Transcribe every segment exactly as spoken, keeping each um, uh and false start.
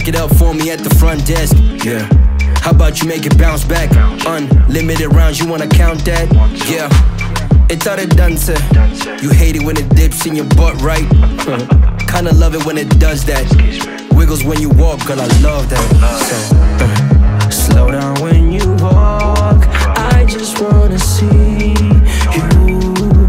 it up for me at the front desk. Yeah. How about you make it bounce back? Unlimited rounds, you wanna count that? Yeah. It's all it done to. You hate it when it dips in your butt, right? Kinda love it when it does that. Wiggles when you walk, girl, I love that. So, uh, slow down when you walk. I just wanna see you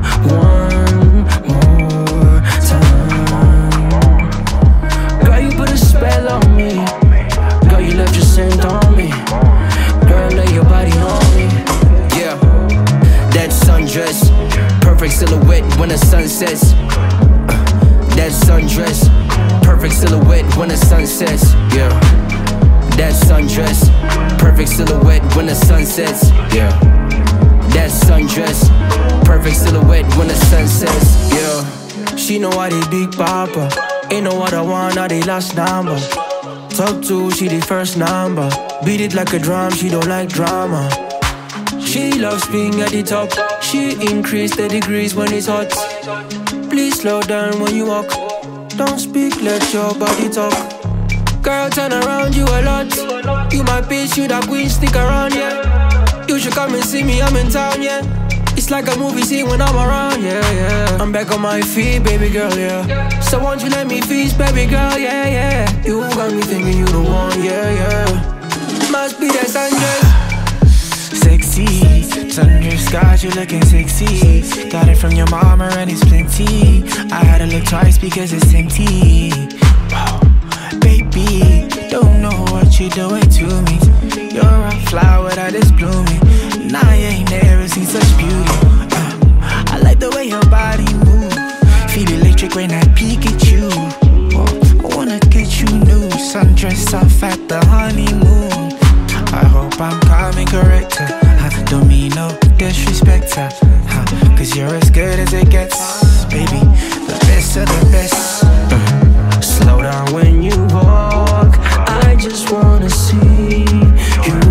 one more time. Girl, you put a spell on me. Girl, you left your scent on me. Girl, lay your body on me. Yeah, that sundress, perfect silhouette when the sun sets. uh, That sundress, perfect silhouette when the sun sets. Yeah, that sundress, perfect silhouette when the sun sets. Yeah, that sundress, perfect silhouette when the sun sets. Yeah, she know I the big papa. Ain't no other one, I the last number. Talk to, she the first number. Beat it like a drum, she don't like drama. She loves being at the top. She increase the degrees when it's hot. Please slow down when you walk. Don't speak, let your body talk. Girl, turn around, you a lot. You my bitch, you that queen, stick around, yeah. You should come and see me, I'm in town, yeah. It's like a movie scene when I'm around, yeah, yeah. I'm back on my feet, baby girl, yeah. So won't you let me feast, baby girl, yeah, yeah. You got me thinking you the one, yeah, yeah. Must be that sundress. Sexy, sundress got you looking sexy. Got it from your mama and it's plenty. I had to look twice because it's empty. Wow. Baby, don't know what you're doing to me. You're a flower that is blooming, and I ain't never seen such beauty. uh, I like the way your body move. Feel electric when I peek at you. oh, I wanna get you new. Sundress off at the honeymoon. I hope I'm calm and correct her. I don't mean no disrespect her, huh? Cause you're as good as it gets, baby, the best of the best. uh, Slow down when you walk. I just wanna see you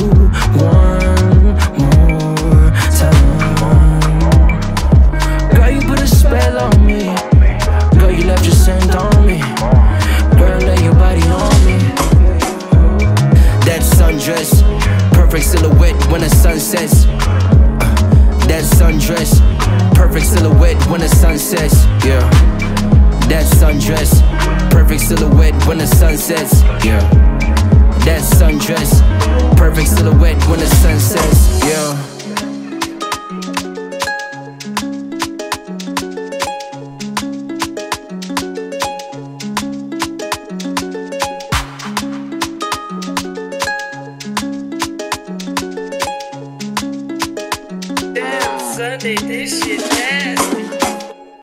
one more time. Girl, you put a spell on me. Girl, you left your scent on me. Girl, lay your body on me. That sundress, perfect silhouette when the sun sets. uh, That sundress, perfect silhouette when the sun sets. Yeah, that sundress, perfect silhouette when the sun sets. Yeah, that sundress, perfect silhouette when the sun sets. Yeah. Damn, Sunday, this shit nasty.